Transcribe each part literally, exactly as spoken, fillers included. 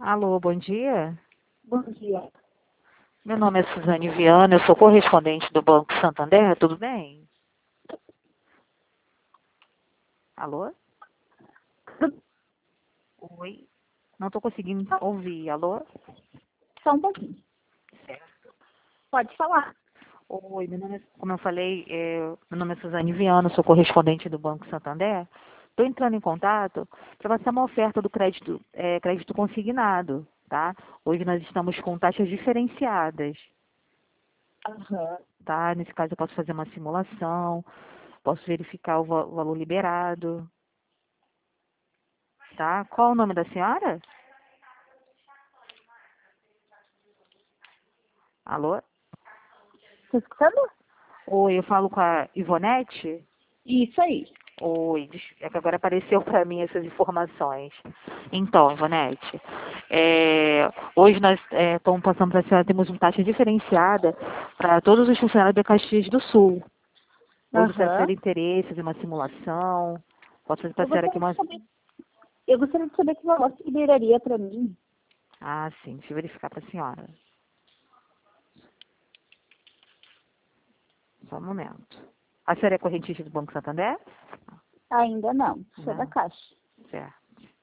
Alô, bom dia. Bom dia. Meu nome é Suzane Viana, eu sou correspondente do Banco Santander, tudo bem? Alô? Oi? Não estou conseguindo ouvir. Alô? Só um pouquinho. Pode falar. Oi, meu nome é, como eu falei, é, meu nome é Suzane Viana, eu sou correspondente do Banco Santander. Estou entrando em contato para passar uma oferta do crédito, é, crédito consignado, tá? Hoje nós estamos com taxas diferenciadas, Aham. tá? Nesse caso eu posso fazer uma simulação, posso verificar o va- o valor liberado. Tá? Qual o nome da senhora? Alô? Tá escutando? Oi, eu falo com a Ivonete? Isso aí. Oi, des- é que agora apareceu para mim essas informações. Então, Ivonete, é, hoje nós é, estamos passando para a senhora, temos uma taxa diferenciada para todos os funcionários da Caxias do Sul. Hoje, se a Aham. senhora interesse, fazer uma simulação, posso fazer para Eu a senhora aqui gostaria de uma... saber, eu gostaria de saber que valor você liberaria para mim. Ah, sim, deixa eu verificar para a senhora. Só um momento. A senhora é correntista do Banco Santander? Ainda não. Sou da Não, Caixa. certo.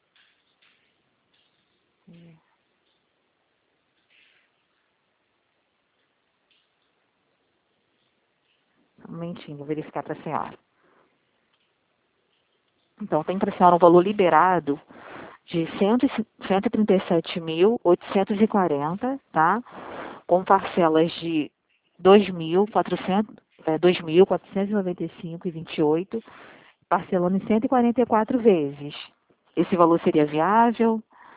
Um momentinho, vou verificar para a senhora. Então, tem para a senhora um valor liberado de cento e trinta e sete mil oitocentos e quarenta, tá? Com parcelas de dois mil quatrocentos, é, dois mil quatrocentos e noventa e cinco vírgula vinte e oito, parcelando em cento e quarenta e quatro vezes. Esse valor seria viável?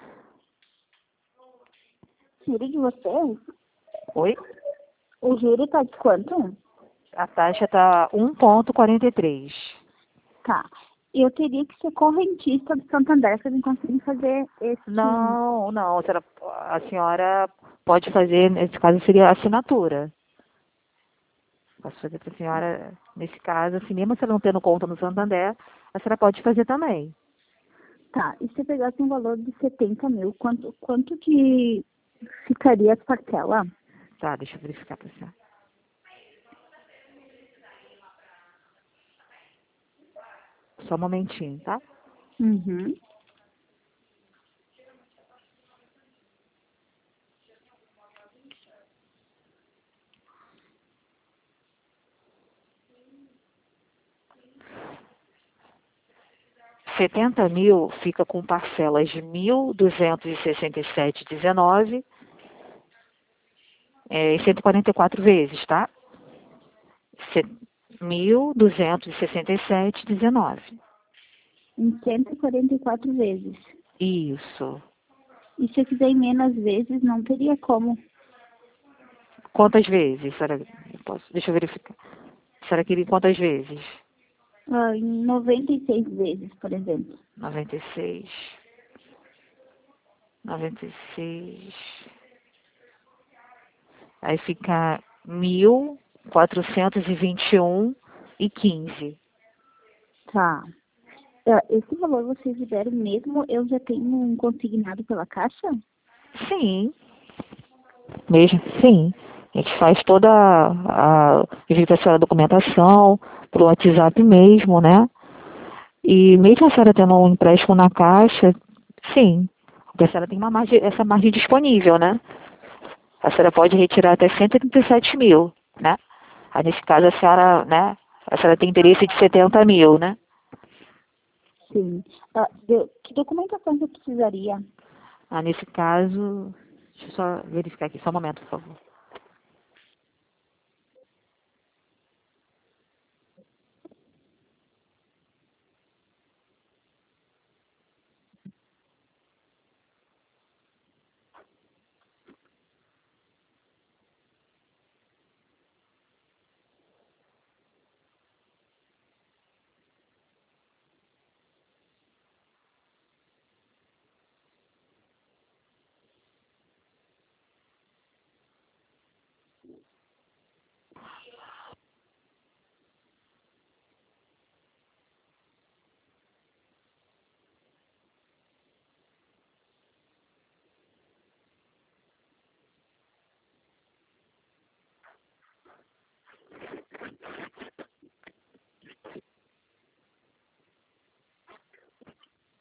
Juro de você? Oi? O juro tá de quanto? A taxa está um vírgula quarenta e três. Tá. Eu teria que ser correntista do Santander para eu conseguir fazer esse... Não, não, a senhora, a senhora pode fazer, nesse caso seria assinatura. Posso fazer para a senhora, nesse caso, assim, mesmo você não tendo conta no Santander, a senhora pode fazer também. Tá. E se eu pegasse um valor de setenta mil, quanto, quanto que ficaria as parcelas? Tá, deixa eu verificar para a senhora. Só um momentinho, tá? Uhum. setenta mil fica com parcelas de mil duzentos e sessenta e sete vírgula dezenove é, e cento e quarenta e quatro vezes, tá? mil duzentos e sessenta e sete vírgula dezenove. Em cento e quarenta e quatro vezes. Isso. E se eu quiser em menos vezes, não teria como. Quantas vezes? A senhora, eu posso, deixa eu verificar. A senhora queria quantas vezes? Ah, em noventa e seis vezes, por exemplo. noventa e seis. noventa e seis. Aí fica mil quatrocentos e vinte e um e quinze. Tá. Ah, esse valor vocês liberam mesmo? Eu já tenho um consignado pela Caixa? Sim, mesmo, sim. A gente faz toda a, a envia a documentação pelo WhatsApp mesmo, né? E mesmo a senhora tendo um empréstimo na Caixa, sim, porque a senhora tem uma margem, essa margem disponível, né? A senhora pode retirar até cento e trinta e sete mil, né? Aí, nesse caso, a senhora, né? A senhora tem interesse de setenta mil, né? Sim. Ah, de- que documentação que eu precisaria? Ah, nesse caso, deixa eu só verificar aqui, só um momento, por favor.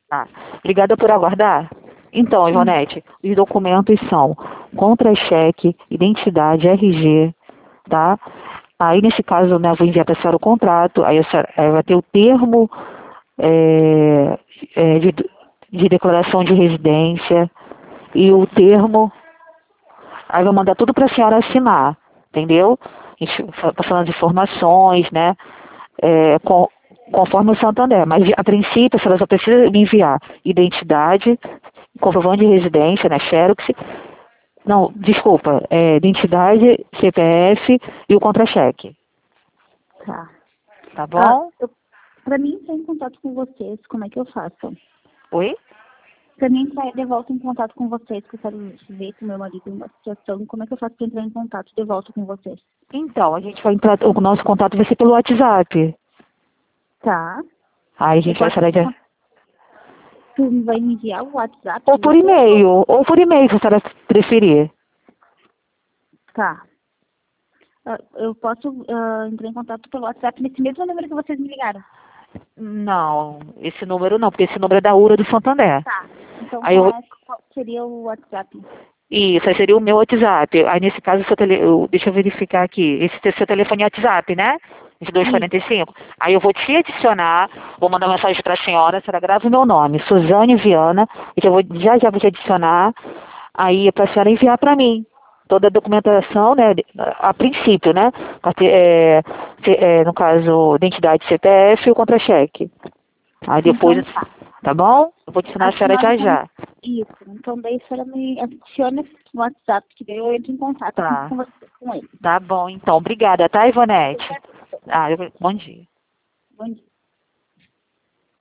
Tá. Obrigada por aguardar. Então, Ivonete, os documentos são contra-cheque, identidade, R G, tá? Aí, nesse caso, né, eu vou enviar para a senhora o contrato, aí a senhora aí vai ter o termo é, é, de, de declaração de residência e o termo, aí eu vou mandar tudo para a senhora assinar, entendeu? Passando as informações, né? É, com, conforme o Santander, mas a princípio a senhora só precisa me enviar identidade, comprovante de residência, né, Xerox, não, desculpa, é, identidade, C P F e o contra-cheque. Tá. Tá bom? Ah, eu, pra mim entrar em contato com vocês, como é que eu faço? Oi? Pra mim entrar de volta em contato com vocês, que eu quero ver com meu marido uma situação, como é que eu faço pra entrar em contato de volta com vocês? Então, a gente vai entrar, o nosso contato vai ser pelo WhatsApp. Tá. Aí a gente vai falar de... Tu vai me enviar o WhatsApp? Ou por e-mail, ou por e-mail, se a senhora preferir. Tá. Uh, eu posso uh, entrar em contato pelo WhatsApp nesse mesmo número que vocês me ligaram? Não, esse número não, porque esse número é da U R A do Santander. Tá. Então Aí qual, eu... é, qual seria o WhatsApp? Isso, aí seria o meu WhatsApp. Aí nesse caso, seu tele... eu... deixa eu verificar aqui. Esse é seu telefone é WhatsApp, né? vinte e dois quarenta e cinco. Aí eu vou te adicionar, vou mandar mensagem para a senhora, a senhora grava o meu nome, Suzane Viana, e eu vou, já já vou te adicionar, aí para a senhora enviar para mim. Toda a documentação, né, a princípio, né, é, é, no caso, identidade C P F e o contra-cheque. Aí depois, Então tá. tá bom? Eu vou te ensinar A a senhora já senhora já. Isso. Então daí a senhora me adiciona no WhatsApp, que daí eu entro em contato Tá. com, você, com ele. Tá bom, então. Obrigada, tá, Ivonete? Ah, eu... Bom dia. Bom dia.